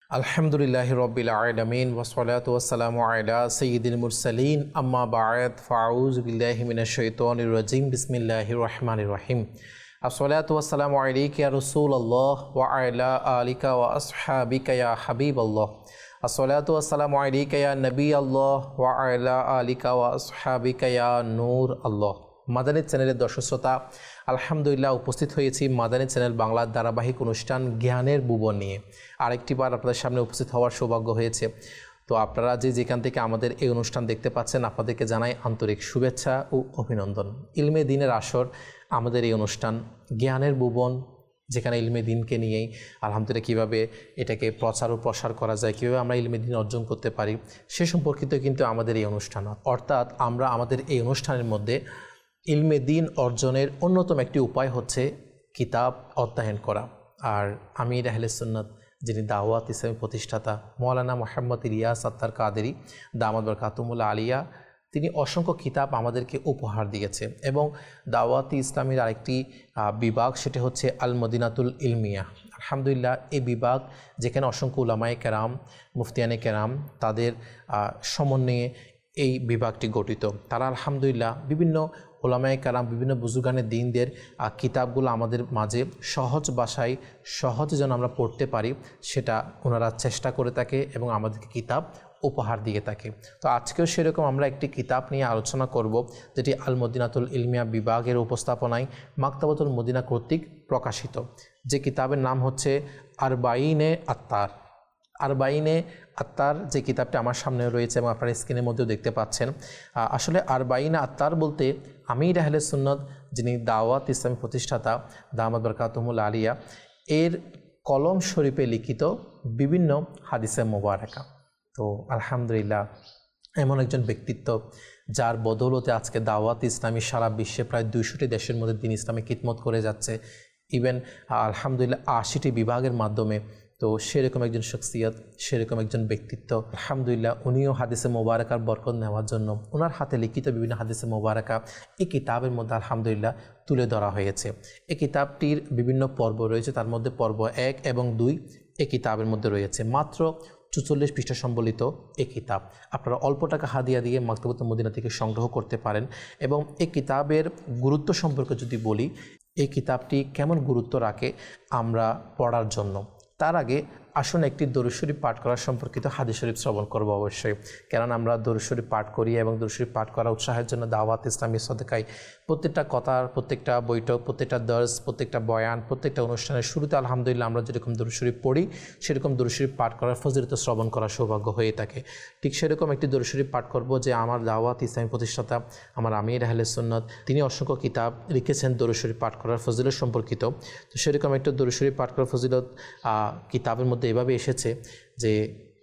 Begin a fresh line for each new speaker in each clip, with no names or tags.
আলহামদুলিল্লাহি রাব্বিল আলামিন ওয়াসসালাতু ওয়াসসালামু আলা সাইয়্যিদিল মুরসালিন আম্মা বা'দ ফাআউযু বিল্লাহি মিনাশ শাইতানির রাজিম বিসমিল্লাহির রহমানির রহিম আসসালাতু ওয়াসসালামু আলাইকা ইয়া রাসূলুল্লাহ ওয়া আলা আলিকা ওয়া আসহাবিকা ইয়া হাবিবাল্লাহ আসসালাতু ওয়াসসালামু আলাইকা ইয়া নবিয়াল্লাহ ওয়া আলা আলিকা ওয়া আসহাবিকা ইয়া নূর আল্লাহ। মাদানী চ্যানেলের দর্শক শ্রোতা, আলহামদুলিল্লাহ উপস্থিত হয়েছি মাদানী চ্যানেল বাংলার ধারাবাহিক অনুষ্ঠান জ্ঞানের ভুবন নিয়ে আরেকটিবার আপনাদের সামনে উপস্থিত হওয়ার সৌভাগ্য হয়েছে। তো আপনারা যেখান থেকে আমাদের এই অনুষ্ঠান দেখতে পাচ্ছেন, আপনাদেরকে জানাই আন্তরিক শুভেচ্ছা ও অভিনন্দন। ইলমে দিনের আসর আমাদের এই অনুষ্ঠান জ্ঞানের ভুবন, যেখানে ইলমে দিনকে নিয়েই আলহামদুলিল্লাহ কীভাবে এটাকে প্রচার ও প্রসার করা যায়, কীভাবে আমরা ইলমে দিন অর্জন করতে পারি সে সম্পর্কিত কিন্তু আমাদের এই অনুষ্ঠান। অর্থাৎ আমরা আমাদের এই অনুষ্ঠানের মধ্যে ইলমে দিন অর্জনের অন্যতম একটি উপায় হচ্ছে কিতাব অধ্যয়ন করা। আর আমির আহলে সুন্নাত, যিনি দাওয়াত ইসলামী প্রতিষ্ঠাতা মৌলানা মোহাম্মদ ইলিয়াস আত্তার কাদেরী দামাত বরকাতুহুল আলিয়া, তিনি অসংখ্য কিতাব আমাদেরকে উপহার দিয়েছে। এবং দাওয়াত ইসলামীর আরেকটি বিভাগ, সেটি হচ্ছে আল মদিনাতুল ইলমিয়া। আলহামদুলিল্লাহ এই বিভাগ, যেখানে অসংখ্য উলামায়ে কেরাম, মুফতিয়ানে কেরাম, তাদের সমন্বয়ে এই বিভাগটি গঠিত। তারা আলহামদুলিল্লাহ বিভিন্ন উলামায়ে কেরাম, বিভিন্ন বুজুর্গানের দ্বীনদের কিতাবগুলো আমাদের মাঝে সহজ ভাষায় সহজে যেন আমরা পড়তে পারি, সেটা ওনারা চেষ্টা করে থাকে এবং আমাদেরকে কিতাব উপহার দিয়ে থাকে। তো আজকেও সেরকম আমরা একটি কিতাব নিয়ে আলোচনা করব, যেটি আল মদিনাতুল ইলমিয়া বিভাগের উপস্থাপনায় মাকতাবাতুল মদিনা কর্তৃক প্রকাশিত। যে কিতাবের নাম হচ্ছে আরবাঈনে আত্তার। আরবাঈনে আত্তার যে কিতাবটি আমার সামনে রয়েছে এবং আপনারা স্ক্রিনের মধ্যেও দেখতে পাচ্ছেন। আসলে আরবাঈনে আত্তার বলতে আমির আহলে সুন্নাত, যিনি দাওয়াত ইসলামী প্রতিষ্ঠাতা দামাত বরকাতুহুল আলিয়া, এর কলম শরীফে লিখিত বিভিন্ন হাদিসে মোবারকা। তো আলহামদুলিল্লাহ এমন একজন ব্যক্তিত্ব, যার বদৌলতে আজকে দাওয়াত ইসলামী সারা বিশ্বে প্রায় 200টি দেশের মধ্যে দিন ইসলামী খিদমত করে যাচ্ছে, ইভেন আলহামদুলিল্লাহ 80টি বিভাগের মাধ্যমে। তো সেরকম একজন শখসিয়ত, সেরকম একজন ব্যক্তিত্ব, আলহামদুলিল্লাহ উনিও হাদিসে মোবারকার বরকত নেওয়ার জন্য ওনার হাতে লিখিত বিভিন্ন হাদিসে মোবারকা এই কিতাবের মধ্যে আলহামদুলিল্লাহ তুলে ধরা হয়েছে। এই কিতাবটির বিভিন্ন পর্ব রয়েছে, তার মধ্যে পর্ব 1 এবং 2 এই কিতাবের মধ্যে রয়েছে। মাত্র 44 পৃষ্ঠা সম্বলিত এই কিতাব আপনারা অল্প টাকা হাদিয়া দিয়ে মাকতাবাতুল মদিনা থেকে সংগ্রহ করতে পারেন। এবং এই কিতাবের গুরুত্ব সম্পর্কে যদি বলি, এই কিতাবটি কেমন গুরুত্ব রাখে আমরা পড়ার জন্য, তার আগে আসুন একটি দরুদ শরীফ পাঠ করার সম্পর্কিত হাদিস শরীফ শ্রবণ করব অবশ্যই। কেননা আমরা দরুদ শরীফ পাঠ করি এবং দরুদ শরীফ পাঠ করা উৎসাহের জন্য দাওয়াত ইসলামী সদকায় প্রত্যেকটা কথার, প্রত্যেকটা বৈঠক, প্রত্যেকটা দর্স, প্রত্যেকটা বয়ান, প্রত্যেকটা অনুষ্ঠানের শুরুতে আলহামদুলিল্লাহ আমরা যেরকম দরুদ শরীফ পড়ি, সেরকম দরুদ শরীফ পাঠ করার ফজিলত শ্রবণ করার সৌভাগ্য হয়ে থাকে। ঠিক সেরকম একটি দরুদ শরীফ পাঠ করব যে আমার দাওয়াত ইসলামী প্রতিষ্ঠাতা আমার আমির আহলে সুন্নাত, তিনি অসংখ্য কিতাব লিখেছেন দরুদ শরীফ পাঠ করার ফজিলত সম্পর্কিত। তো সেরকম একটা দরুদ শরীফ পাঠ করার ফজিলত কিতাবের মধ্যে এভাবে এসেছে যে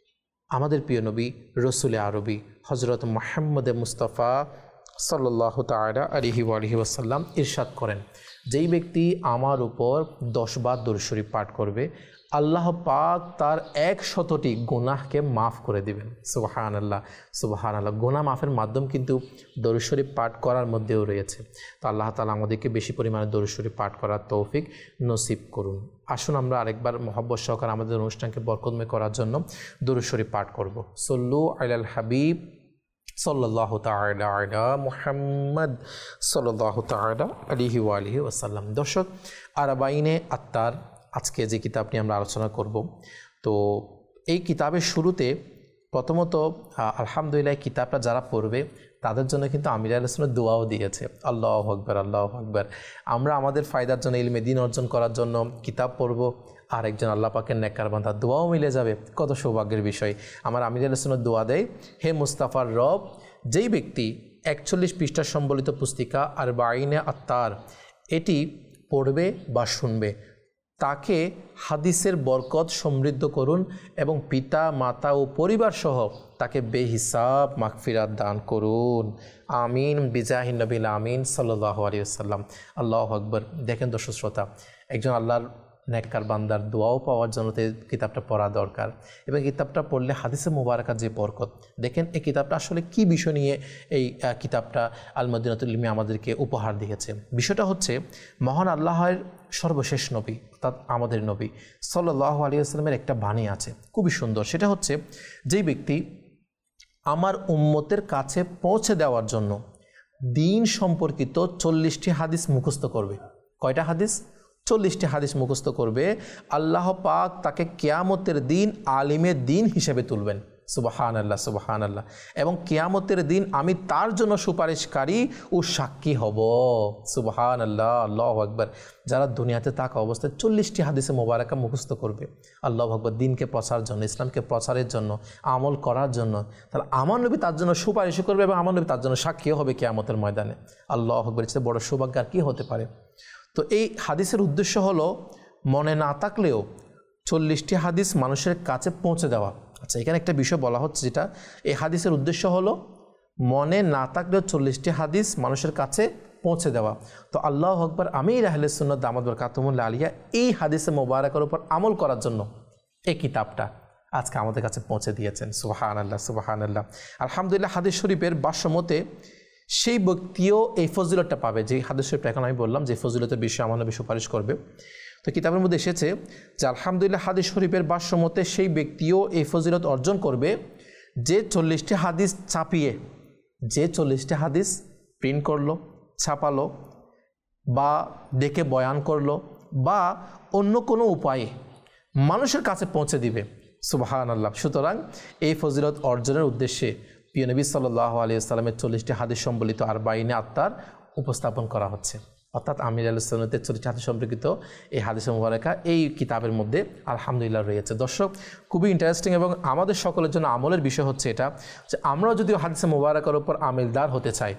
আমাদের প্রিয় নবী রসুলে আরবি হজরত মুহাম্মদ মুস্তাফা সাল্লাল্লাহু তাআলা আলাইহি ওয়া আলিহি ওয়াসাল্লাম ইরশাদ করেন, যেই ব্যক্তি আমার উপর 10 বার দরুদ শরীফ পাঠ করবে, আল্লাহ পাক তার 100টি গুনাহকে মাফ করে দিবেন। সুবহানাল্লাহ, সুবহানাল্লাহ। গুনাহ মাফের মাধ্যম কিন্তু দরুদ শরীফ পাঠ করার মধ্যেও রয়েছে। তো আল্লাহ তাআলা আমাদেরকে বেশি পরিমাণে দরুদ শরীফ পাঠ করার তৌফিক নসিব করুন। আসুন আমরা আরেকবার মহব্বত সহকারে আমাদের অনুষ্ঠানকে বরকতময় করার জন্য দরুদ শরীফ পাঠ করব। সল্লু আলাল হাবিব সাল্লাল্লাহু তাআলা আলা মুহাম্মদ সাল্লাল্লাহু তাআলা আলাইহি ওয়া আলিহি ওয়াসাল্লাম। দর্শক, আরবাঈনে আত্তার আজকে যে কিতাব নিয়ে আমরা আলোচনা করব, তো এই কিতাবের শুরুতে প্রথমত আলহামদুলিল্লাহ কিতাবটা যারা পড়বে তাদের জন্য কিন্তু আমির আহলে সুন্নাত দোয়াও দিয়েছে। আল্লাহু আকবার, আল্লাহু আকবার। আমরা আমাদের ফায়দার জন্য, ইলমে দিন অর্জন করার জন্য কিতাব পড়ব, আর একজন আল্লাহ পাকের নেককার বান্দা দোয়াও মিলে যাবে। কত সৌভাগ্যের বিষয়। আমার আমির আহলে সুন্নাত দোয়া দেয়, হে মুস্তাফার রব, যেই ব্যক্তি 41 পৃষ্ঠা সম্বলিত পুস্তিকা আরবাঈনে আত্তার এটি পড়বে বা শুনবে, তাকে হাদিসের বরকত সমৃদ্ধ করুন এবং পিতা, মাতা ও পরিবার সহ তাকে বেহিসাব মাগফিরাত দান করুন। আমিন বিজাহিন নবিল আমিন সাল্লাল্লাহু আলাইহি ওয়াসাল্লাম। আল্লাহু আকবার। দেখেন দর্শক শ্রোতা, একজন আল্লাহর নেককার বান্দার দোয়াও পাওয়ার জন্য কিতাবটা পড়া দরকার। এবং কিতাবটা পড়লে হাদিসে মুবারাকার যে বরকত, দেখেন এই কিতাবটা আসলে কি বিষয় নিয়ে এই কিতাবটা আল মদিনাতুল ইলমিয়া আমাদেরকে উপহার দিয়েছে। বিষয়টা হচ্ছে মহান আল্লাহের সর্বশেষ নবী অর্থাৎ আমাদের নবী সাল্লাল্লাহু আলাইহি ওয়াসাল্লামের একটা বাণী আছে খুবই সুন্দর। সেটা হচ্ছে, যেই ব্যক্তি আমার উম্মতের কাছে পৌঁছে দেওয়ার জন্য দিন সম্পর্কিত 40টি হাদিস মুখস্থ করবে। কয়টা হাদিস? 40টি হাদিস মুখস্থ করবে। আল্লাহ পাক তাকে কিয়ামতের দিন আলিমের দিন হিসেবে তুলবেন। সুবহানাল্লাহ, সুবহানাল্লাহ। এবং কিয়ামতের দিন আমি তার জন্য সুপারিশকারী ও সাক্ষী হব। সুবহানাল্লাহ, আল্লাহু আকবার। যারা দুনিয়াতে থাকা অবস্থায় 40টি হাদিসে মোবারকা মুখস্থ করবে, আল্লাহু আকবার, দিনকে প্রচারের জন্য, ইসলামকে প্রচারের জন্য, আমল করার জন্য, তাহলে আমার নবী তার জন্য সুপারিশ করবে এবং আমার নবী তার জন্য সাক্ষী হবে কিয়ামতের ময়দানে। আল্লাহু আকবার, এর চেয়ে বড় সৌভাগ্য আর কি হতে পারে? তো এই হাদিসের উদ্দেশ্য হলো মনে না থাকলেও 40টি হাদিস মানুষের কাছে পৌঁছে দেওয়া। আচ্ছা, এখানে একটা বিষয় বলা হচ্ছে, যেটা এই হাদিসের উদ্দেশ্য হলো মনে না থাকলেও 40টি হাদিস মানুষের কাছে পৌঁছে দেওয়া। তো আল্লাহু আকবার, আমির আহলে সুন্নাত দামাত বরকাতুহুল আলিয়া এই হাদিসে মোবারকের উপর আমল করার জন্য এই কিতাবটা আজকে আমাদের কাছে পৌঁছে দিয়েছেন। সুবহানাল্লাহ, সুবহানাল্লাহ। আলহামদুলিল্লাহ। হাদিস শরীফের ভাষ্যমতে সেই ব্যক্তিও এই ফজিলতটা পাবে, যে হাদিস শরীফটা এখন আমি বললাম যে ফজিলতের বিষয়ে আমার নবী সুপারিশ করবে। তো কিতাবের মধ্যে এসেছে যে আলহামদুলিল্লাহ হাদিস শরীফের ভাষ্যমতে সেই ব্যক্তিও এই ফজিলত অর্জন করবে যে 40টি হাদিস ছাপিয়ে, যে 40টি হাদিস প্রিন্ট করলো, ছাপালো, বা দেখে বয়ান করলো, বা অন্য কোনো উপায়ে মানুষের কাছে পৌঁছে দিবে। সুবহানাল্লাহ। সুতরাং এই ফজিলত অর্জনের উদ্দেশ্যে প্রিয় নবী সাল্লাল্লাহু আলাইহি ওয়াসাল্লামের 40টি হাদিস সম্বলিত আরবাঈনে আত্মার উপস্থাপন করা হচ্ছে। অর্থাৎ আমির আহলে সুন্নাতের 40টি হাদিস সম্পর্কিত এই হাদিসে মুবারাকা এই কিতাবের মধ্যে আলহামদুলিল্লাহ রয়েছে। দর্শক, খুবই ইন্টারেস্টিং এবং আমাদের সকলের জন্য আমলের বিষয় হচ্ছে এটা, যে আমরাও যদি হাদিসে মুবারাকার উপর আমিলদার হতে চাই,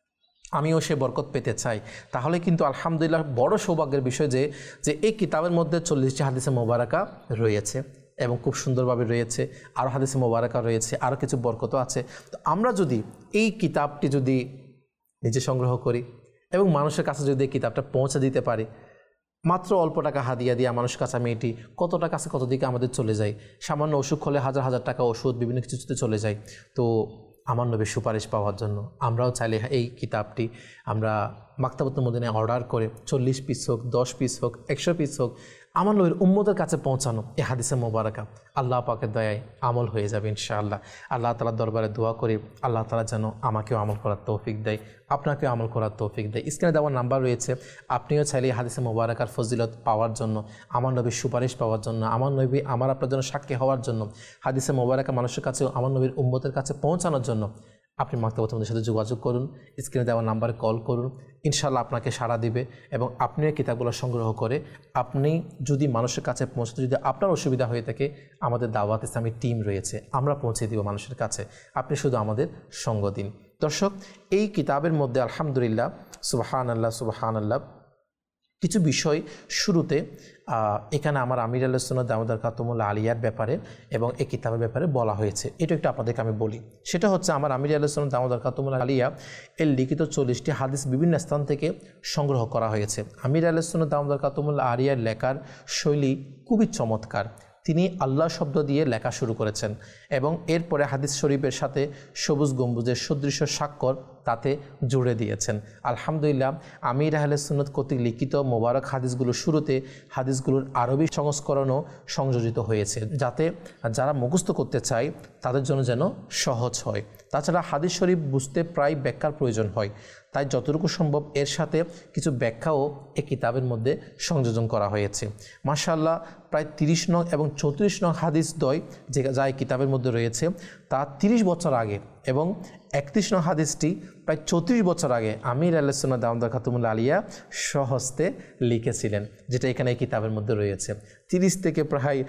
আমিও সে বরকত পেতে চাই, তাহলে কিন্তু আলহামদুলিল্লাহ বড় সৌভাগ্যের বিষয় যে এই কিতাবের মধ্যে 40টি হাদিসে মুবারাকা রয়েছে এবং খুব সুন্দরভাবে রয়েছে। আরও হাদিসে মুবারাকা রয়েছে, আরও কিছু বরকতও আছে। তো আমরা যদি এই কিতাবটি যদি নিজে সংগ্রহ করি এবং মানুষের কাছে যদি এই কিতাবটা পৌঁছে দিতে পারি, মাত্র অল্প টাকা হাদিয়া দিয়ে মানুষের কাছে আমি এটি কত টাকা আছে কত দিকে আমাদের চলে যায়, সামান্য অসুখ হলে হাজার হাজার টাকা ওষুধ বিভিন্ন কিছুতে চলে যায়। তো আমার নবীর সুপারিশ পাওয়ার জন্য আমরাও চাইলে এই কিতাবটি আমরা মাকতাবাতুল মদিনায় অর্ডার করে 40 পিস হোক, 10 পিস হোক, 100 পিস হোক, আমার নবীর উম্মতের কাছে পৌঁছানো এই হাদিসে মোবারকা আল্লাহ পাকের দয়ায় আমল হয়ে যাবে ইনশাআল্লাহ। আল্লাহ তাআলার দরবারে দোয়া করি আল্লাহ তাআলা যেন আমাকেও আমল করার তৌফিক দেয়, আপনাকেও আমল করার তৌফিক দেয়। স্ক্রিনে দেওয়ার নাম্বার রয়েছে, আপনিও চাইলে হাদিসে মোবারকার ফজিলত পাওয়ার জন্য, আমার নবীর সুপারিশ পাওয়ার জন্য, আমার নবী আমার আপনার জন্য সাক্ষী হওয়ার জন্য, হাদিসে মোবারকা মানুষের কাছেও আমার নবীর উম্মতের কাছে পৌঁছানোর জন্য আপনি মাকতাবাতুল সাথে যোগাযোগ করুন, স্ক্রিনে দেওয়া নাম্বারে কল করুন, ইনশাআল্লাহ আপনাকে সাড়া দিবে এবং আপনিও কিতাবগুলো সংগ্রহ করে আপনি যদি মানুষের কাছে পৌঁছতে যদি আপনার অসুবিধা হয়ে থাকে, আমাদের দাওয়াত ইসলামী টিম রয়েছে, আমরা পৌঁছে দিব মানুষের কাছে, আপনি শুধু আমাদের সঙ্গ দিন। দর্শক, এই কিতাবের মধ্যে আলহামদুলিল্লাহ সুবহানাল্লাহ, সুবহানাল্লাহ, কিছু বিষয় শুরুতে এখানে আমার আমির আহলে সুন্নাত দামাত বরকাতুহুল আলিয়ার ব্যাপারে এবং এই কিতাবের ব্যাপারে বলা হয়েছে। এটা একটু আপনাদেরকে আমি বলি। সেটা হচ্ছে আমার আমির আহলে সুন্নাত দামাত বরকাতুহুল আলিয়া এর লিখিত 40টি হাদিস বিভিন্ন স্থান থেকে সংগ্রহ করা হয়েছে। আমির আহলে সুন্নাত দামাত বরকাতুহুল আলিয়ার লেখার শৈলী খুবই চমৎকার। তিনি আল্লাহ শব্দ দিয়ে লেখা শুরু করেছেন এবং এরপরে হাদিস শরীফের সাথে সবুজ গম্বুজের সদৃশ্য স্বাক্ষর তাতে জুড়ে দিয়েছেন। আলহামদুলিল্লাহ, আমির আহলে সুন্নাত কর্তৃক লিখিত মোবারক হাদিসগুলোর শুরুতে হাদিসগুলোর আরবি সংস্করণও সংযোজিত হয়েছে, যাতে যারা মুখস্থ করতে চায় তাদের জন্য যেন সহজ হয়। তাছাড়া হাদিস শরীফ বুঝতে প্রায় ব্যাখ্যার প্রয়োজন হয়, তাই যতটুকু সম্ভব এর সাথে কিছু ব্যাখ্যাও এই কিতাবের মধ্যে সংযোজন করা হয়েছে। মাশাআল্লাহ, প্রায় 30 নং এবং 34 নং হাদিস দ্বয় যা এই কিতাবের মধ্যে রয়েছে তা 30 বছর আগে এবং 31 নং হাদিসটি প্রায় 34 বছর আগে আমির আহলে সুন্নাত দামাত বরকাতুহুল আলিয়া স্বহস্তে লিখেছিলেন, যেটা এখানে এই কিতাবের মধ্যে রয়েছে। 30 থেকে প্রায়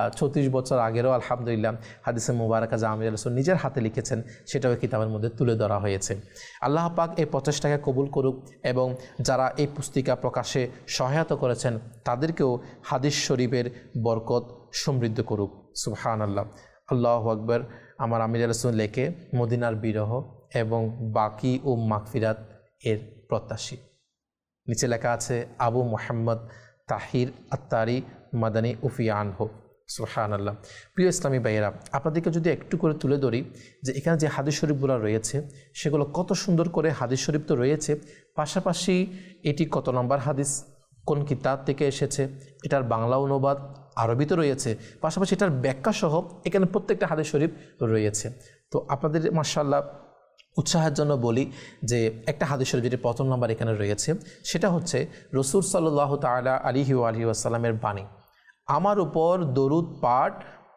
34 বছর আগেরও আলহামদুলিল্লাহ হাদিসে মুবারাকা যা আমির আহলে সুন্নাত নিজের হাতে লিখেছেন সেটাও এই কিতাবের মধ্যে তুলে ধরা হয়েছে। আল্লাহ পাক এই প্রচেষ্টাকে কবুল করুক এবং যারা এই পুস্তিকা প্রকাশে সহায়তা করেছেন তাদেরকেও হাদিস শরীফের বরকত সমৃদ্ধ করুক। সুবহানাল্লাহ, আল্লাহু আকবার। আমার আমির আহলে সুন্নাত লেখে মদিনার বিরহ এবং বাকি ও মাগফিরাত এর প্রত্যাশী। নিচে লেখা আছে আবু মোহাম্মদ তাহির আত্তারি মাদানী উফিয়ান হোক। সুবহানাল্লাহ। প্রিয় ইসলামী ভাইয়েরা, আপনাদেরকে যদি একটু করে তুলে ধরি যে এখানে যে হাদিস শরীফগুলো রয়েছে সেগুলো কত সুন্দর করে হাদিস শরীফ তো রয়েছে, পাশাপাশি এটি কত নম্বর হাদিস, কোন কিতাব থেকে এসেছে, এটার বাংলা অনুবাদ আরবিতে রয়েছে, পাশাপাশি এটার ব্যাখ্যা সহ এখানে প্রত্যেকটা হাদিস শরীফ রয়েছে। তো আপনাদের মাশাআল্লাহ উৎসাহের জন্য বলি যে একটা হাদিস শরীফ যেটি প্রথম নাম্বার এখানে রয়েছে, সেটা হচ্ছে রাসূল সাল্লাল্লাহু তাআলা আলাইহি ওয়াসাল্লামের বাণী, আমার উপর দরুদ পাঠ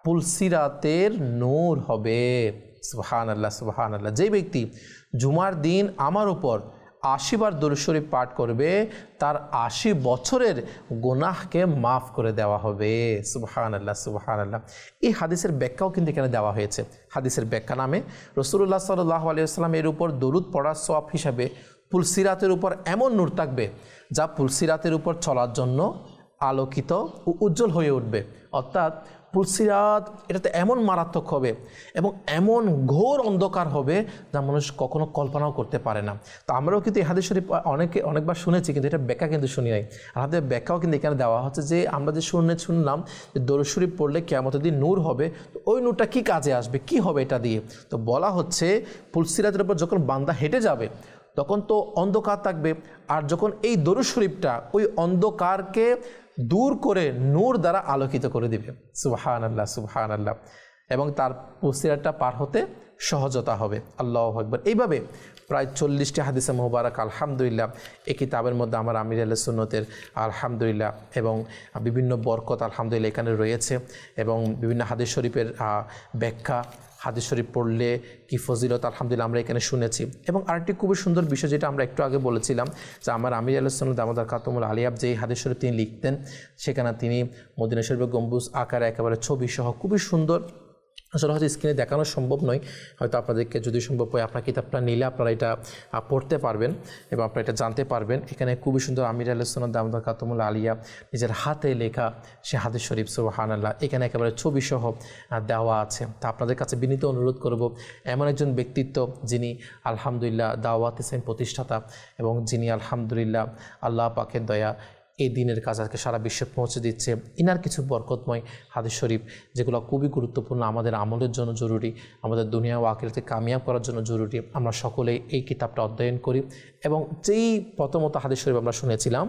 পুলসিরাতের নূর হবে। সুবহানাল্লাহ সুবহানাল্লাহ। যে ব্যক্তি জুমার দিন আমার উপর 80 বার দরুদ শরীফ পাঠ করবে, তার 80 বছরের গুনাহকে মাফ করে দেওয়া হবে। সুবহানাল্লাহ সুবহানাল্লাহ। এই হাদিসের ব্যাখ্যাও কিন্তু এখানে দেওয়া হয়েছে। হাদিসের ব্যাখ্যা নামে রাসূলুল্লাহ সাল্লাল্লাহু আলাইহি ওয়াসাল্লাম এর উপর দরুদ পড়ার সওয়াব হিসাবে পুলসিরাতের উপর এমন নূর থাকবে যা পুলসিরাতের উপর চলার জন্য আলোকিত ও উজ্জ্বল হয়ে উঠবে। অর্থাৎ পুলসিরাত এটাতে এমন মারাত্মক হবে এবং এমন ঘোর অন্ধকার হবে যা মানুষ কখনো কল্পনাও করতে পারে না। তো আমরাও কিন্তু এই হাদিস শরীফ অনেকবার শুনেছি, কিন্তু এটা ব্যাখ্যা কিন্তু শুনি নাই। আমাদের ব্যাখ্যাও কিন্তু এখানে দেওয়া হচ্ছে যে আমরা যে শুনলাম যে দরুদ শরীফ পড়লে কিয়ামতের দিন নূর হবে, তো ওই নূরটা কী কাজে আসবে, কি হবে এটা দিয়ে। তো বলা হচ্ছে পুলসিরাতের উপর যখন বান্দা হেঁটে যাবে তখন তো অন্ধকার থাকবে, আর যখন এই দরুদ শরীফটা ওই অন্ধকারকে দূর করে নূর দ্বারা আলোকিত করে দিবে। সুবহানাল্লাহ সুবহানাল্লাহ। এবং তার পুলসিরাতটা পার হতে সহজতা হবে। আল্লাহু আকবার। এইভাবে প্রায় 40টি হাদিসে মুবারক আলহামদুলিল্লাহ এই কিতাবের মধ্যে আমার আমির আহলে সুন্নতের আলহামদুলিল্লাহ এবং বিভিন্ন বরকত আলহামদুলিল্লাহ এখানে রয়েছে, এবং বিভিন্ন হাদিস শরীফের ব্যাখ্যা, হাদিস শরীফ পড়লে কি ফজিলত আলহামদুলিল্লাহ আমরা এখানে শুনেছি। এবং আরেকটি খুবই সুন্দর বিষয় যেটা আমরা একটু আগে বলেছিলাম যে আমার আমির আহলে সুন্নাত দামাদার খাতুমুল আলিয়াব যে হাদিস শরীফ তিনি লিখতেন, সেখানে তিনি মদিনা শরীফের গম্বুজ আকারে একেবারে ছবি সহ খুবই সুন্দর, আসলে হয়তো স্ক্রিনে দেখানো সম্ভব নয়, হয়তো আপনাদেরকে যদি সম্ভব হয় আপনার কিতাবটা নিলে আপনারা এটা পড়তে পারবেন এবং আপনারা এটা জানতে পারবেন। এখানে খুবই সুন্দর আমির আহলে সুন্নাত দামাদার খাতুমুল আলিয়া নিজের হাতে লেখা সে হাদিস শরীফ সুবহানাল্লাহ এখানে একেবারে ছবি সহ দেওয়া আছে। তা আপনাদের কাছে বিনীত অনুরোধ করব, এমন একজন ব্যক্তিত্ব যিনি আলহামদুলিল্লাহ দাওয়াত ইসলাম প্রতিষ্ঠাতা এবং যিনি আলহামদুলিল্লাহ আল্লাহ পাকের দয়া এই দিনের কাজ আজকে সারা বিশ্বে পৌঁছে দিচ্ছে, ইনার কিছু বরকতময় হাদিস শরীফ যেগুলো খুবই গুরুত্বপূর্ণ, আমাদের আমলের জন্য জরুরি, আমাদের দুনিয়া ও আখিরাতে কামিয়াব করার জন্য জরুরি। আমরা সকলেই এই কিতাবটা অধ্যয়ন করি এবং যেই প্রথমত হাদিস শরীফ আমরা শুনেছিলাম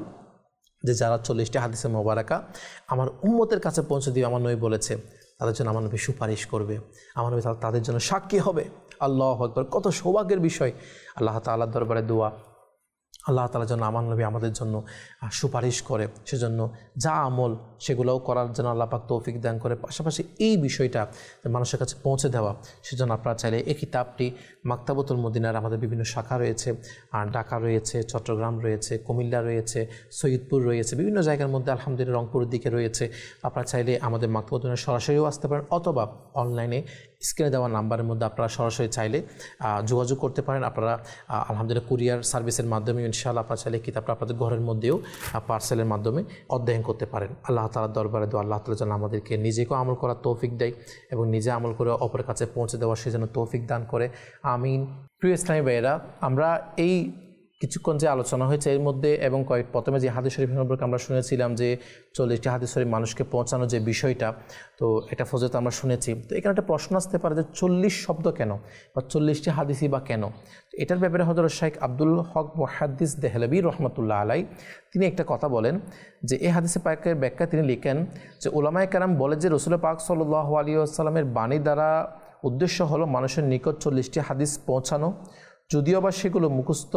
যে যারা 40টি হাদিসে মোবারকা আমার উম্মতের কাছে পৌঁছে দিয়ে আমার নবী বলেছে, তাদের জন্য আমার নবী সুপারিশ করবে, আমার নবী তাদের জন্য সাক্ষী হবে। আল্লাহু আকবার। কত সৌভাগ্যের বিষয়। আল্লাহ তাআলার দরবারে দোয়া, আল্লাহ তাআলার জন্য আমার নবী আমাদের জন্য সুপারিশ করে, সেজন্য যা আমল সেগুলোও করার জন্য আল্লাহ পাক তৌফিক দান করে। পাশাপাশি এই বিষয়টা মানুষের কাছে পৌঁছে দেওয়া, সেজন্য আপনারা চাইলে এই কিতাবটি মাকতাবতুল মদিনার আমাদের বিভিন্ন শাখা রয়েছে, ঢাকা রয়েছে, চট্টগ্রাম রয়েছে, কুমিল্লা রয়েছে, সৈয়দপুর রয়েছে, বিভিন্ন জায়গার মধ্যে আলহামদুলিল্লাহ রংপুরের দিকে রয়েছে। আপনারা চাইলে আমাদের মাকতাবতুল মদিনার সরাসরিও আসতে পারেন, অথবা অনলাইনে স্ক্রিনে দেওয়া নাম্বারের মধ্যে আপনারা সরাসরি চাইলে যোগাযোগ করতে পারেন। আপনারা আলহামদুলিল্লাহ কুরিয়ার সার্ভিসের মাধ্যমে ইনশাআল্লাহ আপনারা চাইলে কিতাবটা আপনাদের ঘরের মধ্যেও পার্সেলের মাধ্যমে অধ্যয়ন করতে পারেন। আল্লাহ তাআলার দরবারে দোয়া, আল্লাহ তাআলা যেন আমাদেরকে নিজেকেও আমল করার তৌফিক দেয় এবং নিজে আমল করে অপরের কাছে পৌঁছে দেওয়ার সে যেন তৌফিক দান করে। আমিন। প্রিয় ইসলামী ভাইয়েরা, আমরা এই কিছুক্ষণ যে আলোচনা হয়েছে এর মধ্যে এবং প্রথমে যে হাদিস শরীফ সম্পর্কে আমরা শুনেছিলাম যে 40টি হাদিস শরীফ মানুষকে পৌঁছানো যে বিষয়টা, তো এটা ফজিলত আমরা শুনেছি। তো এখানে একটা প্রশ্ন আসতে পারে যে 40 শব্দ কেন বা 40টি হাদিসই বা কেন? এটার ব্যাপারে হযরত শাইখ আব্দুল হক মুহাদ্দিস দেহলভী রহমতুল্লাহ আলাই তিনি একটা কথা বলেন যে এই হাদিসে পাকের ব্যাখ্যা তিনি লিখেন যে উলামায়ে কেরাম বলে যে রাসূল পাক সাল্লাল্লাহু আলাইহি ওয়াসাল্লামের বাণী দ্বারা উদ্দেশ্য হলো মানুষের নিকট 40টি হাদিস পৌঁছানো, যদিও বা সেগুলো মুখস্থ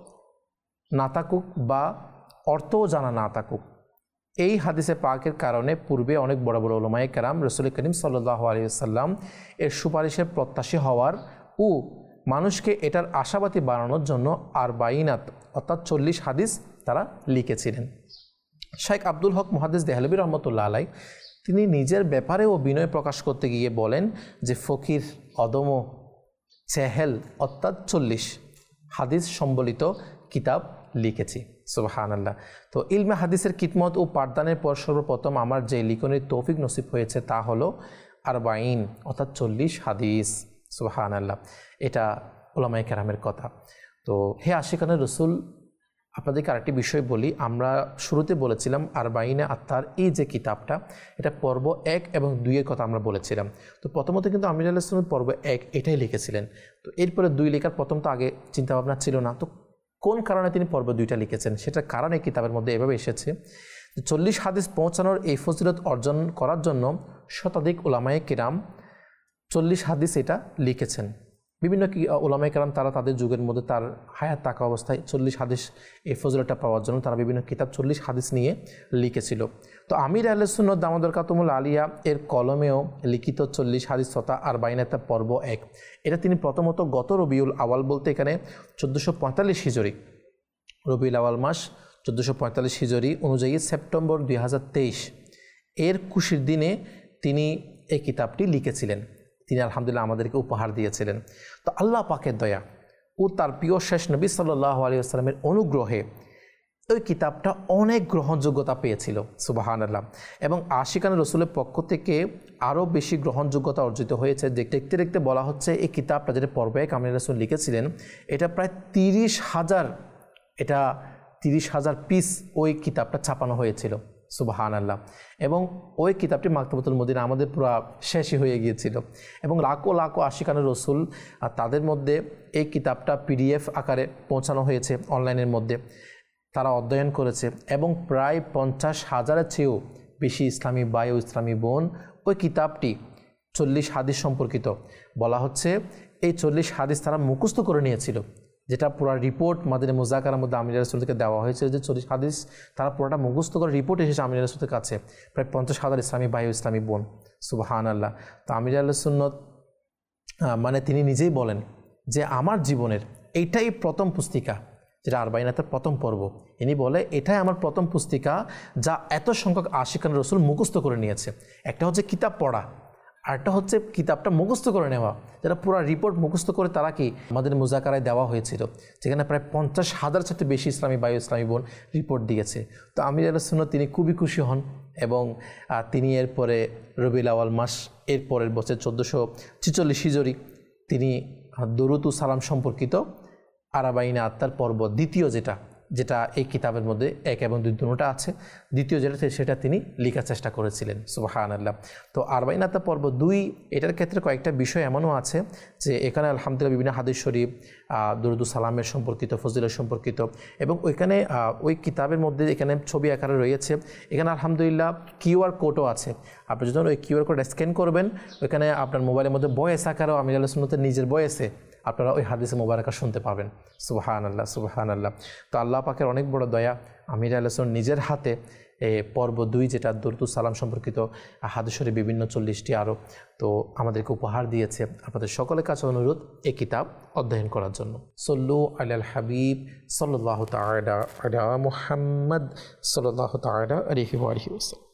না থাকুক বা অর্থও জানা না থাকুক। এই হাদিসে পাকের কারণে পূর্বে অনেক বড় বড় উলামায়ে কেরাম রাসূল করিম সাল্লাল্লাহু আলাইহি ওয়াসাল্লাম এর সুপারিশের প্রত্যাশী হওয়ার ও মানুষকে এটার আশাবাদী বানানোর জন্য আরবাইনাত অর্থাৎ 40 হাদিস তারা লিখেছিলেন। শাইখ আব্দুল হক মুহাদ্দিস দেহলভী রহমতুল্লাহ আলাই তিনি নিজের ব্যাপারেও বিনয় প্রকাশ করতে গিয়ে বলেন যে ফকির অদম চেহেল অর্থাৎ 40 হাদিস সম্বলিত কিতাব লিখেছি। সুবহানাল্লাহ। তো ইলমে হাদিসের কিতমত ও পাঠদানের পর সর্বপ্রথম আমার যে লিখনের তৌফিক নসিব হয়েছে তা হলো আরবাইন অর্থাৎ 40 হাদিস। সুবহানাল্লাহ। এটা উলামায়ে কেরামের কথা। তো হে আশিকানে রসুল, আপনাদেরকে আরেকটি বিষয় বলি, আমরা শুরুতে বলেছিলাম আরবাইনে আত্মার এই যে কিতাবটা, এটা পর্ব 1 এবং 2 এর কথা আমরা বলেছিলাম। তো প্রথমত কিন্তু আমির আলাইহিস সালাম পর্ব 1 এটাই লিখেছিলেন। তো এরপরে 2 লেখার প্রথম তো আগে চিন্তাভাবনা ছিল না। তো কোন কারণে তিনি পর্ব 2টা লিখেছেন সেটার কারণে কিতাবের মধ্যে এভাবে এসেছে। 40 হাদিস পৌঁছানোর এই ফজিলত অর্জন করার জন্য শতাধিক উলামায়ে কিরাম 40 হাদিস এটা লিখেছেন। বিভিন্ন উলামায়ে কিরাম তারা তাদের যুগের মধ্যে তার হায়াত থাকা অবস্থায় 40 হাদিস এই ফজিলতটা পাওয়ার জন্য তারা বিভিন্ন কিতাব 40 হাদিস নিয়ে লিখেছিল। তো আমির আহলে সুন্নাত দামাদুল কাতুমুল আলিয়া এর কলমেও লিখিত 40 হাদিস তথা আরবাইনাতা পর্ব 1, এটা তিনি প্রথমত গত রবিউল আওয়াল বলতে এখানে 1445 হিজরি, রবিউল আওয়াল মাস 1445 হিজরি অনুযায়ী সেপ্টেম্বর 2023 এর খুশির দিনে তিনি এই কিতাবটি লিখেছিলেন। তিনি আলহামদুলিল্লাহ আমাদেরকে উপহার দিয়েছিলেন। তো আল্লাহ পাকের দয়া ও তার প্রিয় শেষ নবী সাল্লাল্লাহু আলাইহি ওয়াসাল্লামের অনুগ্রহে ওই কিতাবটা অনেক গ্রহণযোগ্যতা পেয়েছিল, সুবহানাল্লাহ। এবং আশিকানে রসুলের পক্ষ থেকে আরও বেশি গ্রহণযোগ্যতা অর্জিত হয়েছে। দেখতে দেখতে বলা হচ্ছে এই কিতাবটা যেটা পর্ব 1 আমির রাসূল লিখেছিলেন, এটা প্রায় 30,000 পিস ওই কিতাবটা ছাপানো হয়েছিল, সুবহানাল্লাহ। এবং ওই কিতাবটি মাকতাবাতুল মদিনা আমাদের পুরো শেষই হয়ে গিয়েছিল। এবং লাখো লাখো আশিকানে রসুল তাদের মধ্যে এই কিতাবটা PDF আকারে পৌঁছানো হয়েছে অনলাইনের মধ্যে, তারা অধ্যয়ন করেছে। এবং প্রায় 50,000-এর চেয়েও বেশি ইসলামী ভাই ও ইসলামী বোন ওই কিতাবটি 40 হাদিস সম্পর্কিত বলা হচ্ছে এই 40 হাদিস তারা মুখস্থ করে নিয়েছিল, যেটা পুরো রিপোর্ট মাদিনা মুজাকারার মধ্যে আমির রাসূলকে দেওয়া হয়েছে যে 40 হাদিস তারা পুরোটা মুখস্থ করে রিপোর্ট এসেছে আমির রাসূলের কাছে, প্রায় 50,000 ইসলামী ভাই ও ইসলামী বোন, সুবহানাল্লাহ। তো আমির আহলে সুন্নাত মানে তিনি নিজেই বলেন যে আমার জীবনের এইটাই প্রথম পুস্তিকা, যেটা আরবাইনাতের প্রথম পর্ব। ইনি বলে এটাই আমার প্রথম পুস্তিকা যা এত সংখ্যক আশিকানে রসুল মুখস্থ করে নিয়েছে। একটা হচ্ছে কিতাব পড়া, আরেকটা হচ্ছে কিতাবটা মুখস্থ করে নেওয়া, যেটা পুরো রিপোর্ট মুখস্থ করে তারা কি আমাদের মুজাকারায় দেওয়া হয়েছিল, যেখানে প্রায় 50,000 সাথে বেশি ইসলামী ভাই ইসলামী বোন রিপোর্ট দিয়েছে। তো আমির আহলে সুন্নাত তিনি খুবই খুশি হন এবং তিনি এরপরে রবিউল আওয়াল মাস এর পরের বছর 1446 হিজরি তিনি দরুদ ও সালাম সম্পর্কিত আরবাইনা আত্মার পর্ব দ্বিতীয় যেটা এই কিতাবের মধ্যে 1 এবং 2 দুটোটা আছে, দ্বিতীয় যেটা সেটা তিনি লেখার চেষ্টা করেছিলেন, সুবহানাল্লাহ। তো আরবাইন আত্মা পর্ব 2 এটার ক্ষেত্রে কয়েকটা বিষয় এমনও আছে যে এখানে আলহামদুলিল্লাহ বিভিন্ন হাদিস শরীফ দরুদ ও সালামের সম্পর্কিত ফজিলত সম্পর্কিত, এবং ওইখানে ওই কিতাবের মধ্যে এখানে ছবি আকারে রয়েছে। এখানে আলহামদুলিল্লাহ QR কোডও আছে, আপনি যখন ওই QR কোড স্ক্যান করবেন ওইখানে আপনার মোবাইলের মধ্যে ভয়েস আকারেও আমির আহলে সুন্নাতের নিজের ভয়েসে আপনারা ওই হাদিসে মোবারকা শুনতে পাবেন, সুবহানাল্লাহ সুবহানাল্লাহ। তো আল্লাহ পাকের অনেক বড় দয়া, আমির আহলে সুন্নাত নিজের হাতে পর্ব 2 যেটা দরুদ ও সালাম সম্পর্কিত হাদিস শরীফ বিভিন্ন 40টি আরও তো আমাদেরকে উপহার দিয়েছে। আপনাদের সকলের কাছে অনুরোধ এই কিতাব অধ্যয়ন করার জন্য। সল্লু আলাল হাবিব সাল্লাল্লাহু তাআলা আলা মুহাম্মদ সাল্লাল্লাহু তাআলা আলাইহি ওয়া আলিহি ওয়াসাল্লাম।